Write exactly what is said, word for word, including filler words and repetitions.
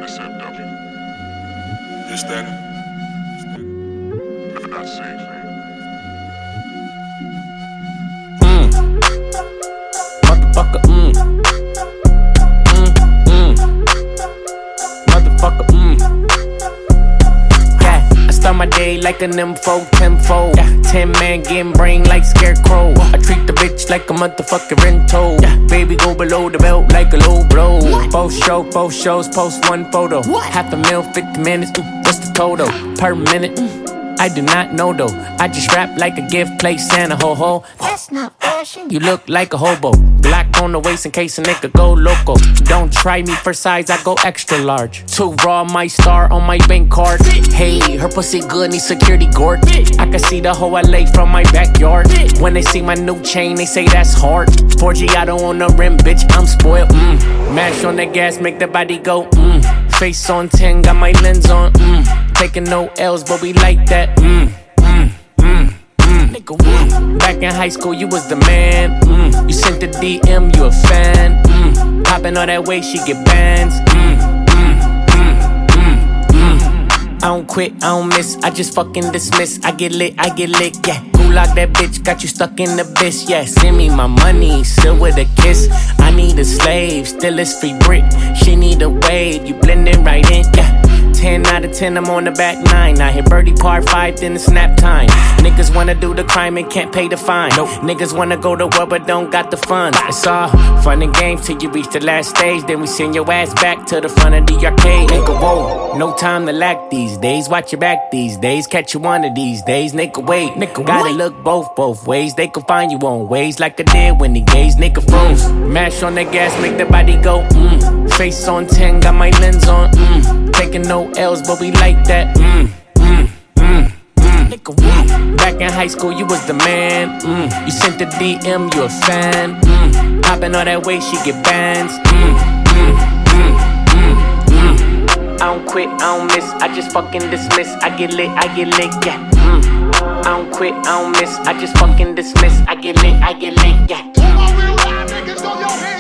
Intercept You standing? If not safe. Mm. Motherfucker, mm. Mm, mm. Motherfucker, mm. Yeah, I start my day like an info, tenfold. Yeah. Ten man getting brain like scarecrow. I treat the bitch like a motherfucking rental. Yeah. Baby go below the belt like a low blow. Both show, both shows, post one photo. What? Half a mil, fifty minutes, mm, what's the total? Per minute, mm. I do not know though. I just rap like a gift, play Santa ho ho. That's not fashion. You look like a hobo. Black on the waist in case a nigga go loco. Don't try me for size, I go extra large. Too raw, my star on my bank card. Hey, her pussy good, need security guard. I can see the whole L A from my backyard. When they see my new chain, they say that's hard. four G auto on the rim, bitch, I'm spoiled. Mm. Mash on the gas, make the body go. Mm. Face on ten, got my lens on. Mm. Taking no L's, but we like that. Mm. Mm. Mm. Mm. Nigga, mm. Back in high school, you was the man. Mm. You sent the D M, you a fan. Mm. Popping all that way, she get bands. Mm. Mm. Mm. Mm. Mm. I don't quit, I don't miss, I just fucking dismiss. I get lit, I get lit, yeah. Gulag that bitch, got you stuck in the bitch, yeah. Send me my money, still with a kiss. I need a slave, still it's free brick. She need a wave, you blending right in, yeah. ten out of ten, I'm on the back nine. I hit birdie par five, then it's snap time. Niggas wanna do the crime and can't pay the fine. Nope. Niggas wanna go to war but don't got the funds. It's all fun and games till you reach the last stage. Then we send your ass back to the front of the arcade. Nigga, whoa, no time to lack these days. Watch your back these days. Catch you one of these days. Nigga, wait, nigga, gotta look both, both ways. They can find you on ways like I did when they gaze. Nigga, froze. Mash on the gas, make the body go, mm. Face on ten, got my lens on, mm. Taking no L's, but we like that. Mm, mm, mm, mm. Nigga, mm. Back in high school, you was the man. Mm. You sent the D M, you a fan. Mm. Popping all that way, she get bands. Mm, mm, mm, mm, mm. I don't quit, I don't miss, I just fucking dismiss. I get lit, I get lit, yeah. Mm. I don't quit, I don't miss, I just fucking dismiss. I get lit, I get lit, yeah. All my real rap niggas, throw your hands.